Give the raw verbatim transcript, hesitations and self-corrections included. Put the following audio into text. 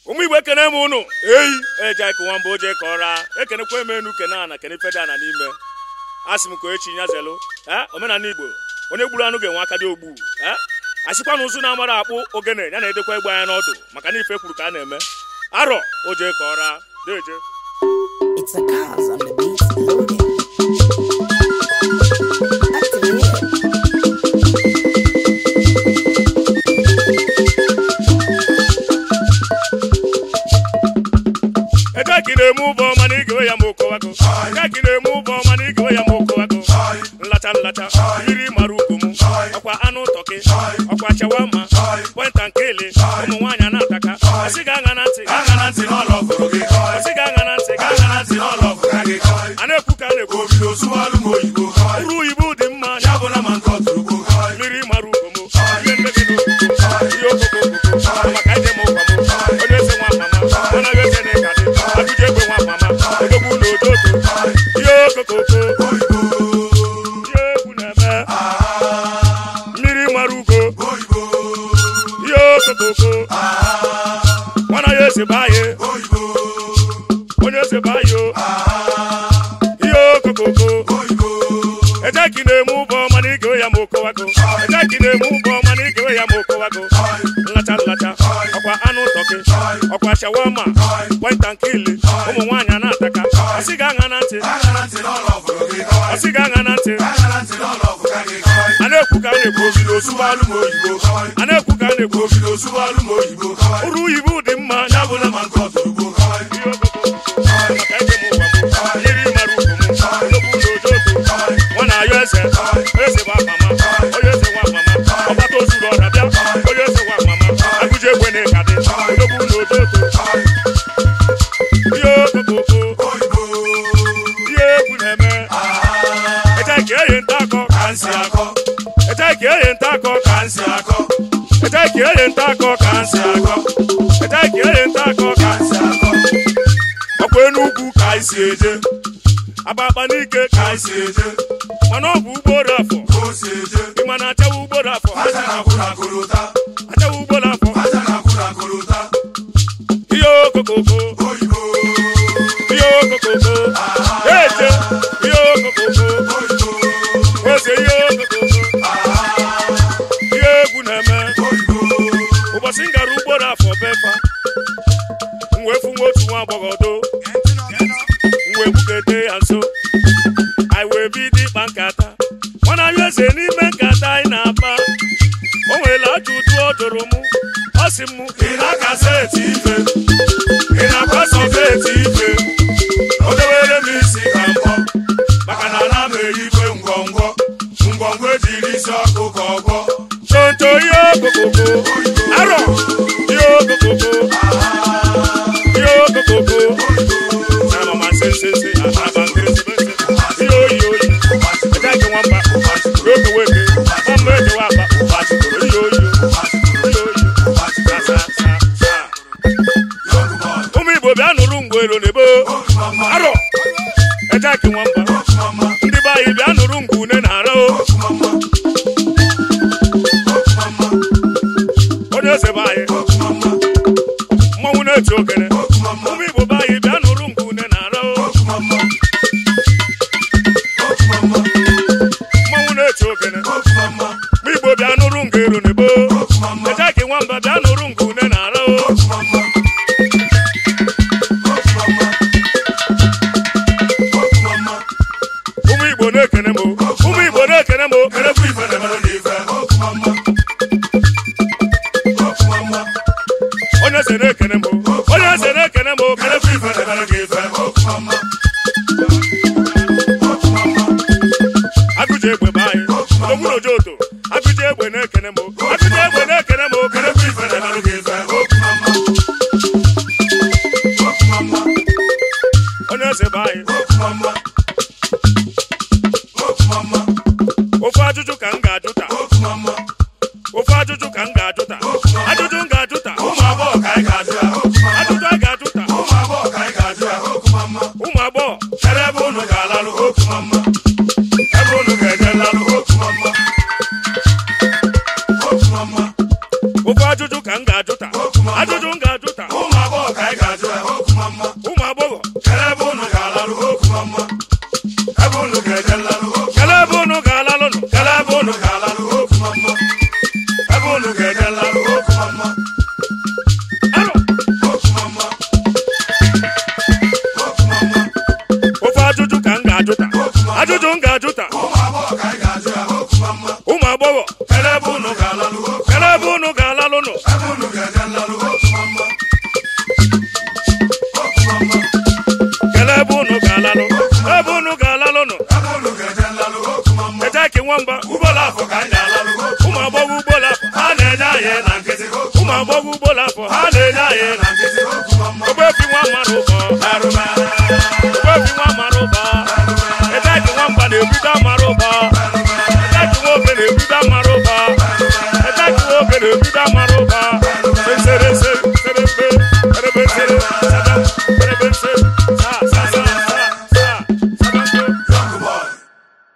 Umu igwe kene m unu eyi eje ka nwamba oje ka ọra ekenekwa emenu kene ana kene feda na n'ime asị m ka echi nyazelu eh omenala Igbo onye gburu anụ ga-enwe aka dị ogbu eh asịkwa na ụzụ na-amara akpụ ogene ya na-edekwa egbe anya n'ọdụ maka na ife kwuru ka a na-eme arọ oje ka ọra deje. It's a cause on the beat loading. Kine move on mani giwe ya moko wako kine move on mani giwe ya moko wako nlata nlata yiri maruko mu akwa anu toke akwa chawama point and kill umu nwanya na ataka asiga ngana nti ngana nti no love oge asiga ngana nti ngana nti no love kage anepuka ne go bi osu alu mo yibo uru ibu di mma ya bo na man ko turugo yiri maruko mu yende kedo yo koko koko makaje mo kwamo onye se nwa mama ona yete ne kade abuje gbe nwa mama odogu no dodo yo koko koko yo kuneme miri marugo yo koko koko wana yese baye onye se bayo yo koko koko eje kine mu bo mani ge ya moko wako eje kine mu bo mani ge ya moko wako lata lata akwa anu toke akwa shawama point and kill umu nwanya na ataka asiga ngana nti asiga ngana nti aneku ka ne go bilo subalu mo yibo aneku ka ne go bilo subalu mo yibo uru yibu di mma ya bu na man ko turugo maka ije mu wa mu yiri maru mu no bu no joto wana yo ese ese ba mama oyo ese wa mama oba to zuro rabia oyo ese wa mama aguje gbe ne kade no bu no joto yo koko yo kuneme eta kiye ntako kansi ako eta kiye ntako kansi ako eta kiye ntako kansi ako eta kiye ntako kansi ako okwenugu kaisi eje ababa nike kaisi eje mana obu ugboro afọ kosi eje imana achawu ugboro afọ acha na kura kuruta achawu ugboro afọ acha na kura kuruta yo kokoko oyibo yo kokoko eje yo kokoko oyibo ose yo kokoko yo kuneme oyibo ụbọchị ngara ugboro afọ befa mwefu nwotu nwa agbọghọdo mwe bukete ya nso I will be the bankata wana yose n'ime nkata anyị na-akpa o nwere ajụjụ ọ jụrụ mụ ọ sị m ị na-akasa eti ife ị na-akwasa eti ife o dewere m isi ka mbọ maka na ana m eyikwe ngwongwo ngwongwo ejiri isi ọkụ ka ọgwọ tonto ihe okokoko arọ ihe okokoko ihe okokoko na mama sensese aba nkirisi yo yo eja ke nwamba yo ke weke mama eje wapa yo yo yo sa sa sa umi Igbo bịa nụrụ ngwero n'ebo arọ eja ke nwamba ndị be anyị bịa nụrụ ngune na arọ onye eze be anyị mmanwụ na-eti ogene ụmụ Igbo be anyị bịa nụrụ ngune na arọ mmanwụ na-eti ogene ụmụ Igbo bịa nụrụ ngero n'ebo eje gị nwamba bịa nụrụ ngune na arọ ụmụ Igbo na-ekene m ụmụ Igbo na-ekene m kerekwa ife na-emere n'ife onye eze na-ekene m onye eze na-ekene m kerekwa ife na-emere n'ife agụje egbe be anyị odogwu n'ojo oto agụje egbe na-ekene m agụje egbe na-ekene m kerekwa ife na-emere n'ife onye eze be anyị ofu ajụjụ ka m ga-ajụta ofu ajụjụ ka m ga-ajụta ajụjụ m ga-ajụta ụmụ agbọghọ ka anyị ga-ajụ ya ajụjụ a ga-ajụta ụmụ agbọghọ ka anyị ga-ajụ ya ụmụ agbọghọ chere ebe unu ga-alalụ okumama ebe unu ga-eje lalụ okumama ofu ajụjụ ka m ga-ajụta ajụjụ m ga-ajụta ụmụ agbọghọ kele bunu galalo ebunu galalo no etaki nwamba ubola afọ ka anya alalu ụmụ agbọghọ ubola afọ ha na-enye anyị na nkịtị ụmụ agbọghọ ubola afọ ha na-enye anyị na nkịtị ogbebi nwa mara ụbọ ogbebi nwa mara ụbọ etaki nwamba na-ebido mara ụbọ